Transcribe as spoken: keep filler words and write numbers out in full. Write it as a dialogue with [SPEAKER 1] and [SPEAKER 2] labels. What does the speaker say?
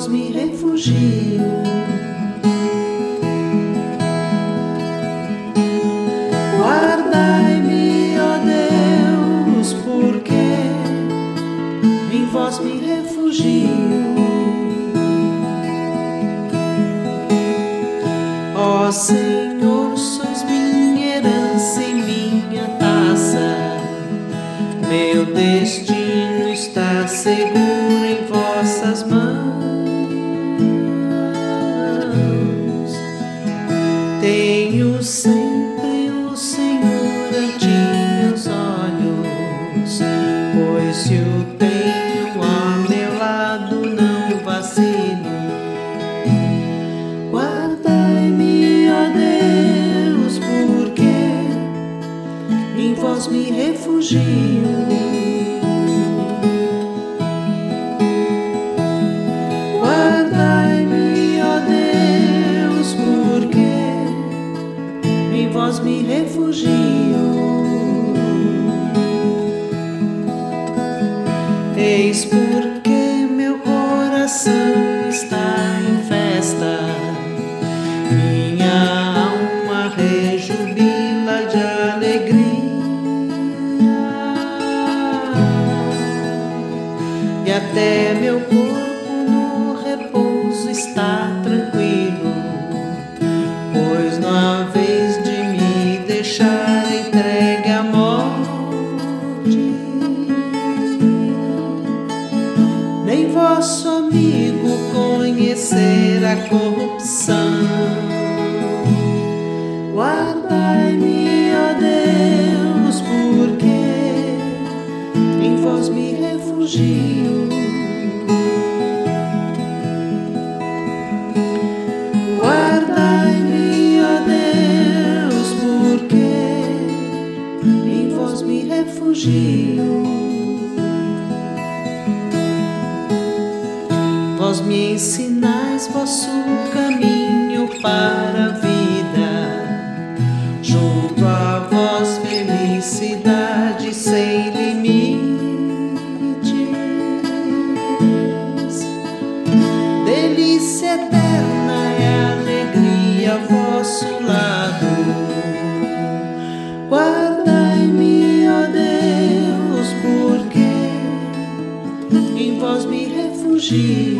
[SPEAKER 1] me refugio. Guardai-me, ó Deus, porque em vós me refugio. Ó Senhor, sois minha herança e minha taça, meu destino está seguro em vossas mãos. Tenho sempre o Senhor ante meus olhos, pois se o tenho ao meu lado não vacilo. Guardai-me, ó Deus, porque em vós me refugio. Guardai-me, ó Deus, porque em vós me refugio. Eis porque meu coração está em festa, minha alma rejubila de alegria, e até meu corpo no repouso está tranquilo, pois não há vez de me deixar entregue à morte, nem vosso amigo conhecer a corrupção. Guardai-me, ó Deus, porque em vós me refugio. Guardai-me, ó Deus, porque em vós me refugio. Vós me ensinais vosso caminho para a vida, junto a vós felicidade sem limites, delícia eterna é alegria ao vosso lado. Guardai-me, ó Deus, porque em vós me refugio.